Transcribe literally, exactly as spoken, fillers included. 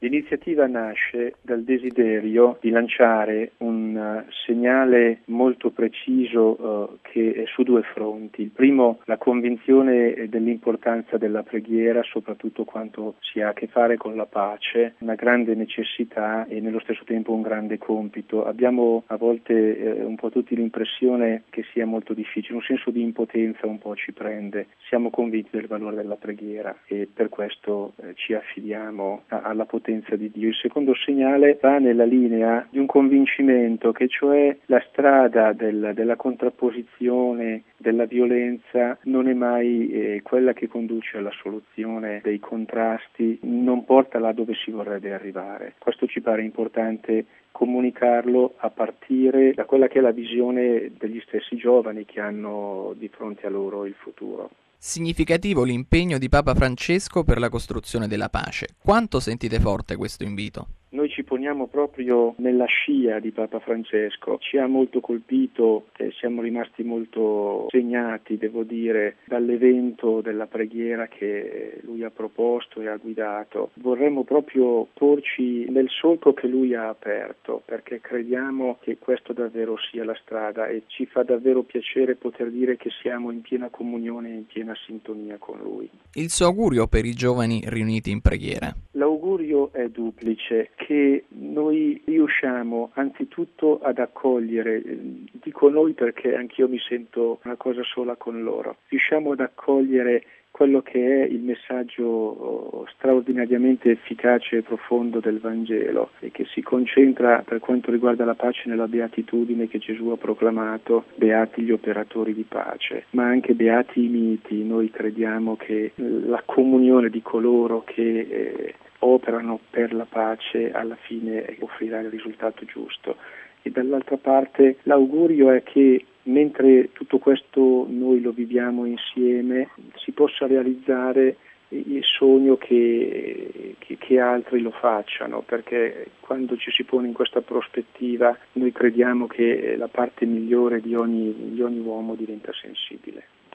L'iniziativa nasce dal desiderio di lanciare un uh, segnale molto preciso uh, che è su due fronti. Il primo, la convinzione dell'importanza della preghiera, soprattutto quando si ha a che fare con la pace, una grande necessità e nello stesso tempo un grande compito. Abbiamo a volte eh, un po' tutti l'impressione che sia molto difficile, un senso di impotenza un po' ci prende. Siamo convinti del valore della preghiera e per questo eh, ci affidiamo a, alla potenza di Dio. Il secondo segnale va nella linea di un convincimento che cioè la strada del, della contrapposizione, della violenza non è mai eh, quella che conduce alla soluzione dei contrasti, non porta là dove si vorrebbe arrivare. Questo ci pare importante comunicarlo a partire da quella che è la visione degli stessi giovani che hanno di fronte a loro il futuro. Significativo l'impegno di Papa Francesco per la costruzione della pace. Quanto sentite forte questo invito? Noi ci poniamo proprio nella scia di Papa Francesco, ci ha molto colpito e siamo rimasti molto segnati, devo dire, dall'evento della preghiera che lui ha proposto e ha guidato. Vorremmo proprio porci nel solco che lui ha aperto, perché crediamo che questo davvero sia la strada e ci fa davvero piacere poter dire che siamo in piena comunione e in piena sintonia con lui. Il suo augurio per i giovani riuniti in preghiera? L'augurio è duplice, che noi riusciamo anzitutto ad accogliere, dico noi perché anch'io mi sento una cosa sola con loro, riusciamo ad accogliere quello che è il messaggio straordinariamente efficace e profondo del Vangelo e che si concentra per quanto riguarda la pace nella beatitudine che Gesù ha proclamato, beati gli operatori di pace, ma anche beati i miti. Noi crediamo che la comunione di coloro che eh, operano per la pace alla fine offrirà il risultato giusto. E dall'altra parte l'augurio è che mentre tutto questo noi lo viviamo insieme si possa realizzare il sogno che, che, che altri lo facciano, perché quando ci si pone in questa prospettiva noi crediamo che la parte migliore di ogni, di ogni uomo diventa sensibile.